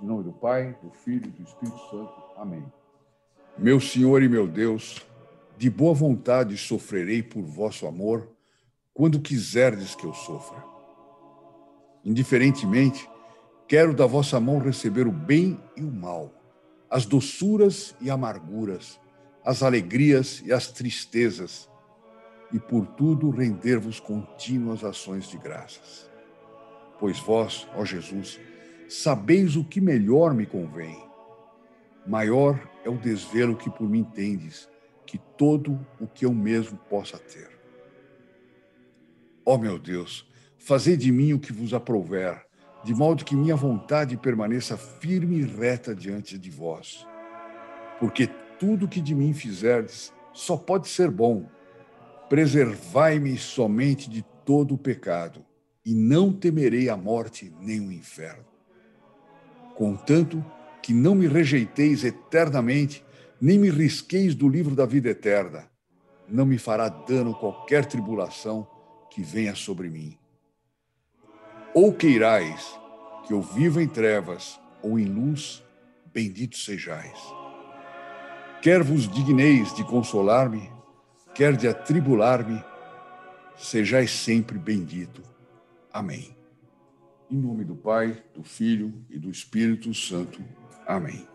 Em nome do Pai, do Filho e do Espírito Santo. Amém. Meu Senhor e meu Deus, de boa vontade sofrerei por vosso amor, quando quiserdes que eu sofra. Indiferentemente, quero da vossa mão receber o bem e o mal, as doçuras e amarguras, as alegrias e as tristezas, e por tudo render-vos contínuas ações de graças. Pois vós, ó Jesus, sabeis o que melhor me convém. Maior é o desvelo que por mim tendes, que todo o que eu mesmo possa ter. Ó meu Deus, fazei de mim o que vos aprouver, de modo que minha vontade permaneça firme e reta diante de vós. Porque tudo que de mim fizerdes só pode ser bom. Preservai-me somente de todo o pecado, e não temerei a morte nem o inferno. Contanto que não me rejeiteis eternamente, nem me risqueis do livro da vida eterna, não me fará dano qualquer tribulação que venha sobre mim. Ou queirais que eu viva em trevas ou em luz, bendito sejais. Quer vos digneis de consolar-me, quer de atribular-me, sejais sempre bendito. Amém. Em nome do Pai, do Filho e do Espírito Santo. Amém.